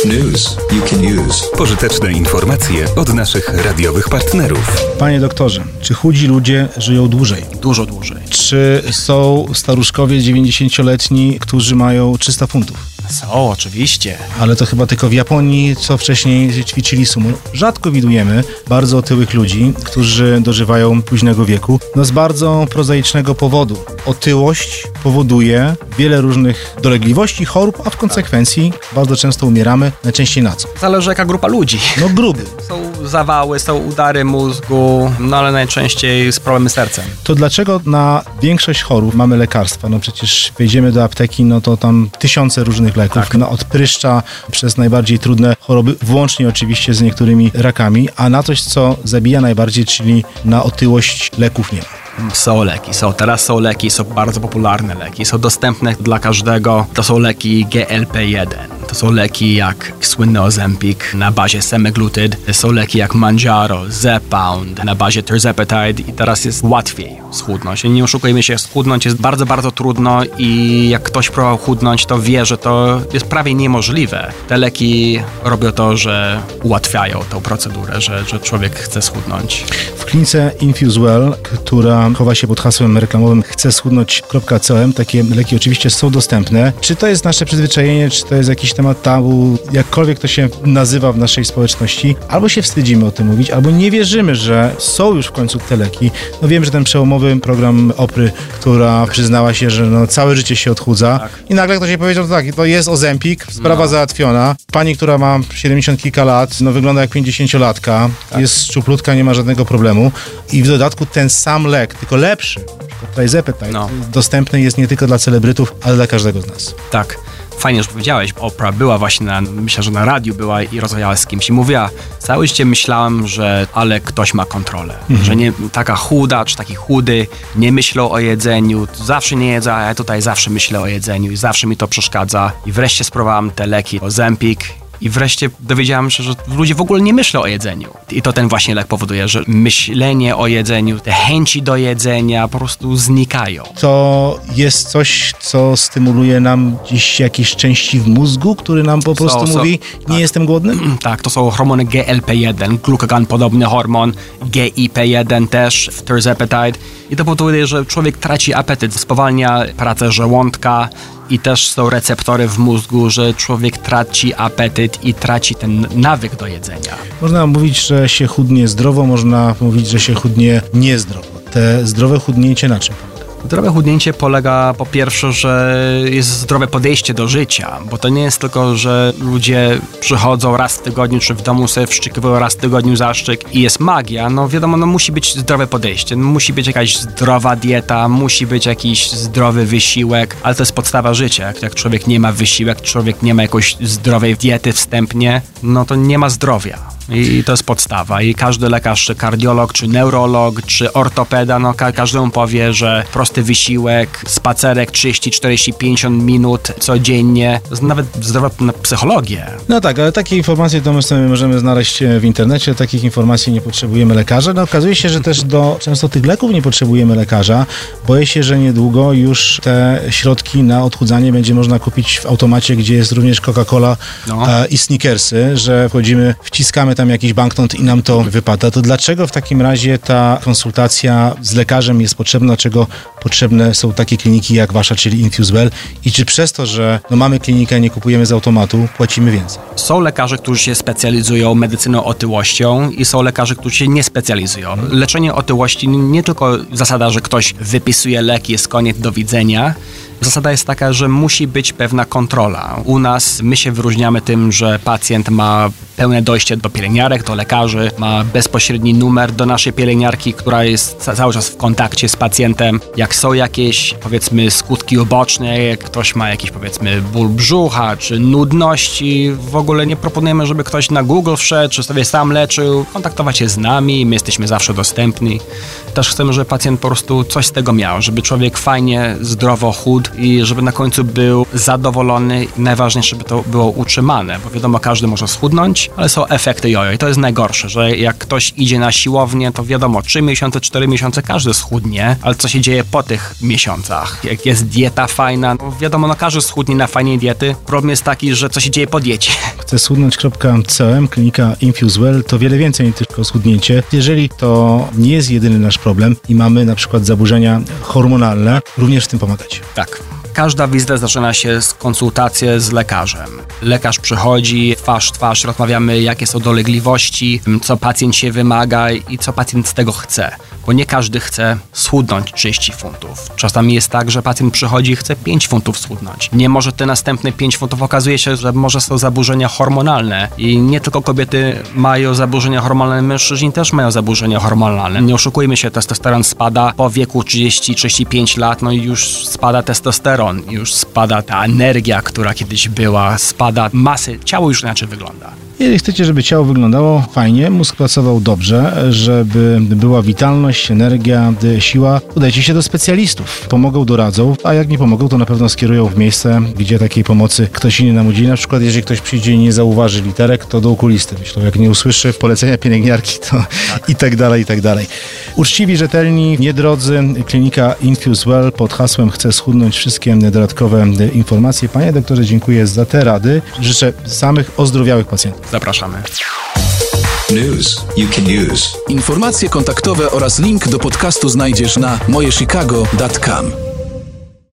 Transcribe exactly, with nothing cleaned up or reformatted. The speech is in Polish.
news you can use. Pożyteczne informacje od naszych radiowych partnerów. Panie doktorze, czy chudzi ludzie żyją dłużej? Dużo dłużej. Czy są staruszkowie dziewięćdziesięcioletni, którzy mają trzysta funtów? Są, oczywiście. Ale to chyba tylko w Japonii, co wcześniej ćwiczyli sumo. Rzadko widujemy bardzo otyłych ludzi, którzy dożywają późnego wieku, no z bardzo prozaicznego powodu. Otyłość powoduje wiele różnych dolegliwości, chorób, a w konsekwencji bardzo często umieramy, najczęściej na co? Zależy jaka grupa ludzi. No gruby. Są zawały, są udary mózgu, no ale najczęściej z problemy z sercem. To dlaczego na większość chorób mamy lekarstwa? No przecież wejdziemy do apteki, no to tam tysiące różnych leków, tak. No od pryszcza przez najbardziej trudne choroby, włącznie oczywiście z niektórymi rakami, a na coś, co zabija najbardziej, czyli na otyłość, leków nie ma. Są leki, są, teraz są leki, są bardzo popularne leki, są dostępne dla każdego. To są leki G L P jeden. To są leki jak słynny Ozempic na bazie semaglutid. Są leki jak Mounjaro, Zepbound na bazie tirzepatide i teraz jest łatwiej schudnąć. Nie oszukujmy się, schudnąć jest bardzo, bardzo trudno i jak ktoś próbował chudnąć, to wie, że to jest prawie niemożliwe. Te leki robią to, że ułatwiają tą procedurę, że, że człowiek chce schudnąć. W klinice InfuseWell, która chowa się pod hasłem reklamowym chcę schudnąć kropka com, takie leki oczywiście są dostępne. Czy to jest nasze przyzwyczajenie, czy to jest jakiś temat tabu, jakkolwiek to się nazywa w naszej społeczności, albo się wstydzimy o tym mówić, albo nie wierzymy, że są już w końcu te leki. No wiem, że ten przełomowy program Opry, która przyznała się, że no całe życie się odchudza tak. I nagle ktoś jej powiedział, że tak, to jest Ozempic, sprawa no. załatwiona. Pani, która ma siedemdziesiąt kilka lat, no wygląda jak pięćdziesięciolatka, tak. Jest szczuplutka, nie ma żadnego problemu i w dodatku ten sam lek, tylko lepszy, tirzepatide, no. dostępny jest nie tylko dla celebrytów, ale dla każdego z nas. Tak. Fajnie, że powiedziałeś, Oprah była właśnie na, myślę, że na radiu była i rozmawiała z kimś i mówiła, całe życie myślałam, że ale ktoś ma kontrolę, mhm. że nie taka chuda, czy taki chudy nie myślą o jedzeniu, zawsze nie jedzą, a ja tutaj zawsze myślę o jedzeniu i zawsze mi to przeszkadza i wreszcie spróbowałam te leki Ozempic i wreszcie dowiedziałam się, że ludzie w ogóle nie myślą o jedzeniu. I to ten właśnie lek powoduje, że myślenie o jedzeniu, te chęci do jedzenia po prostu znikają. To jest coś, co stymuluje nam gdzieś jakieś części w mózgu, który nam po prostu so, so, mówi, nie tak. jestem głodny? Tak, to są hormony G L P jeden, glukagon podobny hormon, G I P jeden też w tirzepatide i to powoduje, że człowiek traci apetyt, spowalnia pracę żołądka, i też są receptory w mózgu, że człowiek traci apetyt i traci ten nawyk do jedzenia. Można mówić, że się chudnie zdrowo, można mówić, że się chudnie niezdrowo. Te zdrowe chudnięcie na czym polega? Zdrowe chudnięcie polega po pierwsze, że jest zdrowe podejście do życia, bo to nie jest tylko, że ludzie przychodzą raz w tygodniu, czy w domu sobie wszczykiwują raz w tygodniu zaszczyk i jest magia. No wiadomo, no musi być zdrowe podejście, no, musi być jakaś zdrowa dieta, musi być jakiś zdrowy wysiłek, ale to jest podstawa życia. Jak, jak człowiek nie ma wysiłek, człowiek nie ma jakiejś zdrowej diety wstępnie, no to nie ma zdrowia. I to jest podstawa. I każdy lekarz, czy kardiolog, czy neurolog, czy ortopeda, no ka- każdemu powie, że prosty wysiłek, spacerek trzydzieści, czterdzieści, pięćdziesiąt minut codziennie, to jest nawet zdrowa na psychologię. No tak, ale takie informacje to my sobie możemy znaleźć w internecie, takich informacji nie potrzebujemy lekarza. No okazuje się, że też do często tych leków nie potrzebujemy lekarza. Boję się, że niedługo już te środki na odchudzanie będzie można kupić w automacie, gdzie jest również Coca-Cola no. e, i Snickersy, że wchodzimy, wciskamy tam jakiś banknot i nam to wypada. To dlaczego w takim razie ta konsultacja z lekarzem jest potrzebna? Dlaczego potrzebne są takie kliniki jak wasza, czyli InfuseWell? I czy przez to, że no mamy klinikę, nie kupujemy z automatu, płacimy więcej? Są lekarze, którzy się specjalizują medycyną otyłością i są lekarze, którzy się nie specjalizują. Leczenie otyłości nie tylko zasada, że ktoś wypisuje leki, jest koniec, do widzenia. Zasada jest taka, że musi być pewna kontrola. U nas my się wyróżniamy tym, że pacjent ma pełne dojście do pielęgniarek, do lekarzy, ma bezpośredni numer do naszej pielęgniarki, która jest cały czas w kontakcie z pacjentem. Jak są jakieś, powiedzmy, skutki uboczne, jak ktoś ma jakiś, powiedzmy, ból brzucha, czy nudności, w ogóle nie proponujemy, żeby ktoś na Google wszedł, czy sobie sam leczył, kontaktować się z nami, my jesteśmy zawsze dostępni. Też chcemy, żeby pacjent po prostu coś z tego miał, żeby człowiek fajnie, zdrowo chudł i żeby na końcu był zadowolony i najważniejsze, żeby to było utrzymane, bo wiadomo, każdy może schudnąć, schudnąć, ale są efekty jojo i to jest najgorsze, że jak ktoś idzie na siłownię, to wiadomo, trzy miesiące, cztery miesiące każdy schudnie, ale co się dzieje po tych miesiącach? Jak jest dieta fajna, no wiadomo, no każdy schudnie na fajnej diety. Problem jest taki, że co się dzieje po diecie. Chcę schudnąć kropka com, klinika InfuseWell, to wiele więcej niż tylko schudnięcie. Jeżeli to nie jest jedyny nasz problem i mamy na przykład zaburzenia hormonalne, również w tym pomagać. Tak. Każda wizyta zaczyna się z konsultacji z lekarzem. Lekarz przychodzi, twarz w twarz, rozmawiamy, jakie są dolegliwości, co pacjent się wymaga i co pacjent z tego chce. Bo nie każdy chce schudnąć trzydzieści funtów. Czasami jest tak, że pacjent przychodzi i chce pięć funtów schudnąć. Nie może te następne pięć funtów, okazuje się, że może są zaburzenia hormonalne. I nie tylko kobiety mają zaburzenia hormonalne, mężczyźni też mają zaburzenia hormonalne. Nie oszukujmy się, testosteron spada po wieku trzydzieści trzydzieści pięć lat, no i już spada testosteron. Już spada ta energia, która kiedyś była, spada masy, ciało już inaczej wygląda. Jeżeli chcecie, żeby ciało wyglądało fajnie, mózg pracował dobrze, żeby była witalność, energia, siła, udajcie się do specjalistów. Pomogą, doradzą, a jak nie pomogą, to na pewno skierują w miejsce, gdzie takiej pomocy ktoś inny nam udzieli. Na przykład, jeżeli ktoś przyjdzie i nie zauważy literek, to do okulisty. Myślę, jak nie usłyszy polecenia pielęgniarki, to tak. i tak dalej, i tak dalej. Uczciwi, rzetelni, niedrodzy, klinika InfuseWell pod hasłem Chcę schudnąć. Wszystkie dodatkowe informacje. Panie doktorze, dziękuję za te rady. Życzę samych ozdrowiałych pacjentów. Zapraszamy. News you can use. Informacje kontaktowe oraz link do podcastu znajdziesz na moje chicago kropka com.